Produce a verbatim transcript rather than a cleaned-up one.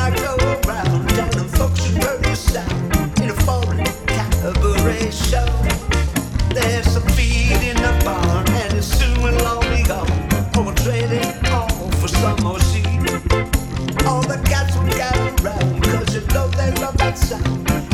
I go around down and function very sound in a foreign cabaret show. There's some feed in the barn and it soon will all be gone. Oh, we'll trade it all for some more seed. All the cats will gather round cause you know they love that sound.